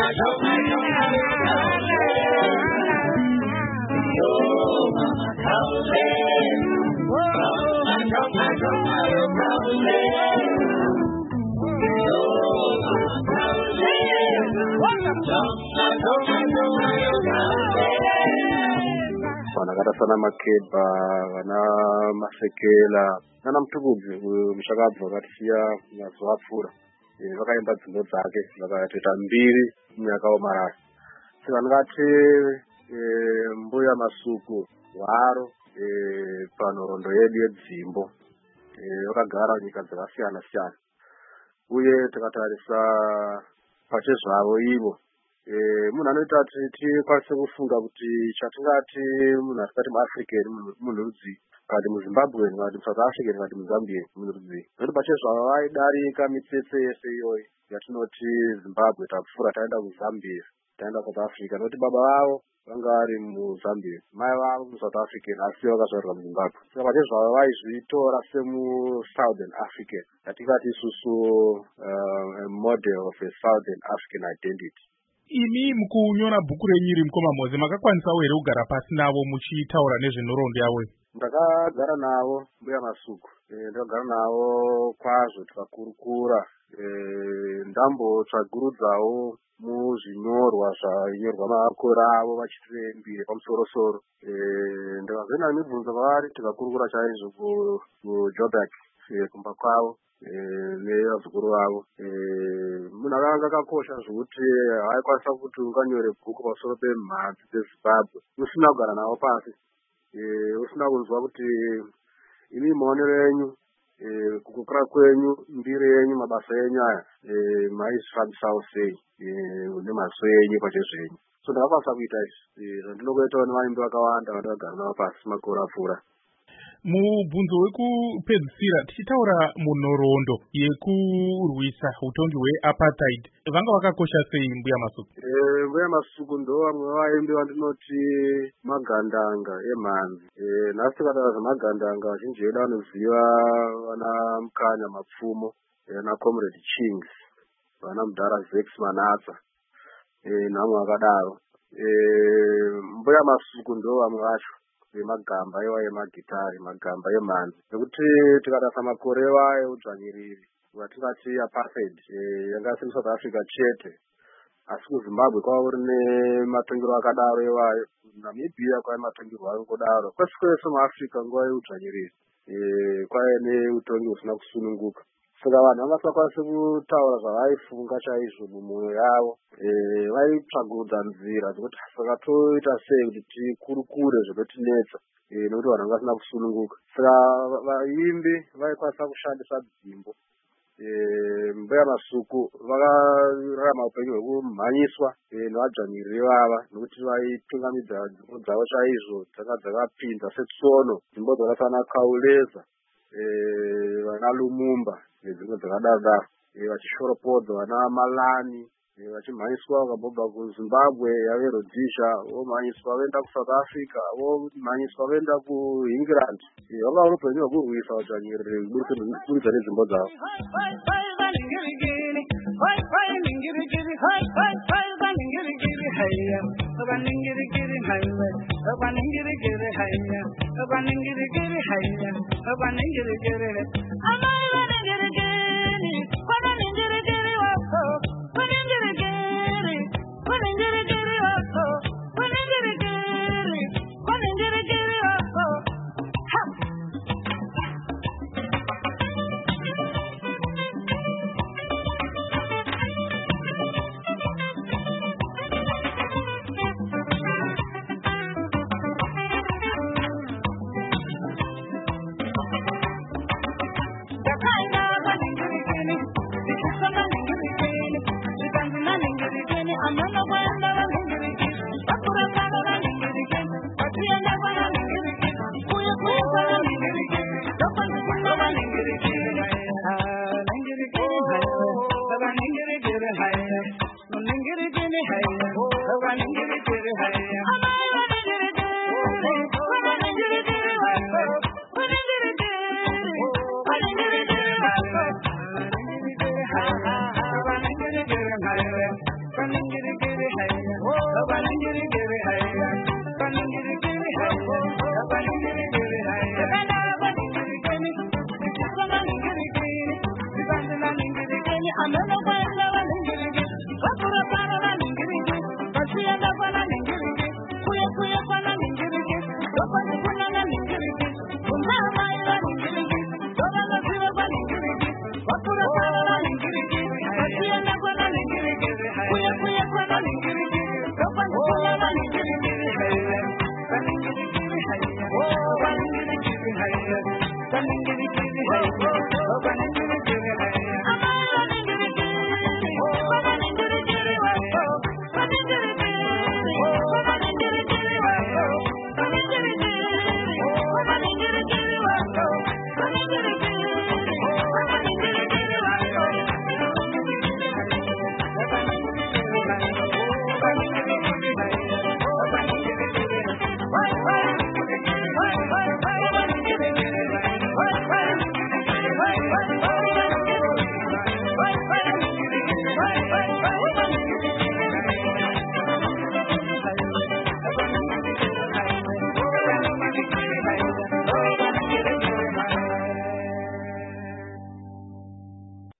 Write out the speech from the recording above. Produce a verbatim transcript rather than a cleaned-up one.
vanakata sana Makeba, vana Masekela nana Mutugudzi mushakabva vakatisiya mazuva apfuura vakaimba dzimbo dzake vakatoita mbiri munyaka womarara. Saka ndingati Mbuya Masuku Hwaro panhoroondo yedu yedzimbo vakagara nyika dzakasiyana siyana, uye tikatarisa pachezvavo ivo munhu anoita kuti tikwanise kufunga kuti chatingati munhu asikati muAfrican munhu rudzii, kati muZimbabwe kati muSouth African kati muZambia munhu rudzii. Nokuti pachezvavo vaidarika mitsetse yese iyoyi yatinoti Zimbabwe, tapfuura taenda kuZambia, taenda South Africa, nokuti baba vavo vanga vari muZambia, mai vavo muSouth African asi vakazvarwa muZimbabwe. Saka pachezvavo vaizvitora semuSouthern African, yatingati isusu uh, a model of a Southern African identity. Imi mukunyora bhuku renyu iri mukoma Moze, makakwanisawo here kugara pasi navo muchitaura nezvenhoroondo yavo? Ndakagara navo Mbuya Masuku, ndakagara navo kwazvo tikakurukura, ndambotsvagurudzawo muzvinyorwa zvainyorwa makore avo vachitire mbiri pamusoro-soro. Ndakazoenda nemibvunzo kwavari tikakurukura chaizvo kuJoburg kumba kwavo nevazukuru vavo. Munhu akanga akakosha zvokuti haikwanisa kuti unganyore bhuku pamusoro pemhanzi dzeZimbabwe usina kugara navo pasi, usina kunzwa kuti imi maonero enyu, kukura kwenyu, mbiri yenyu, mabasa enyu aya maizvifambisawo sei nemaziso enyu pachezvenyu. So ndakakwanisa kuita izvi, zvandinokuitawo nevaimbi vakawanda vandakagara navo pasi makore apfuura. Mubvunzo wekupedzisira tichitaura munhoroondo yekurwisa utongi hweapartheid, vanga vakakosha sei Mbuya Masuku? Eh, Mbuya Masuku ndo vamwe vaimbi vandinoti magandanga emhanzi. Eh, nhasi tikataura zvemagandanga vazhinji vedu vanoziva vana Mukanya Mapfumo, vana Comrade Chings, vana Mudhara Zex Manatsa, eh, namwe vakadaro. Eh, Mbuya Masuku ndo vamwe vacho magamba iwa emagitari, magamba emhanzi, nekuti tikatarisa makore iwayo eudzvanyiriri watingati apartheid yanga iri South Africa chete, asi kuZimbabwe kwava kuri nematongero akadaro iwayo, Namibia kwaiva matongero angodaro, kwese kwese muAfrica nguva yeudzvanyiriri kwaiva neutongi husina kusununguka. Saka vanhu vangasakwanisi kutaura zvavaifunga chaizvo mumwoyo yavo, vaitsvagurudza nzira dzekuti saka toita sei kuti tikurukure zvinotinetsa, nekuti vanhu vangasina kusununguka. Saka vaimbi vaikwanisa kushandisa dzimbo. Mbuya Masuku vakararama upenyu hwekumhanyiswa nevadzvanyiriri vava, nekuti vaitungamidza dzimbo dzavo chaizvo dzanga dzakapinza setsono, dzimbo dzakasana Kauleza, vana Lumumba nedzimwe dzakadaro-daro, vachishoropodza vana Malani, vachimhanyiswa vakabva kuZimbabwe yave Rhodesia, vomhanyiswa voenda kuSouth Africa, vomhanyiswa voenda kuEngland. Vanga vari upenyu hwekurwisa udzvanyiriri kuburikidza nedzimbo dzavo. kaningirike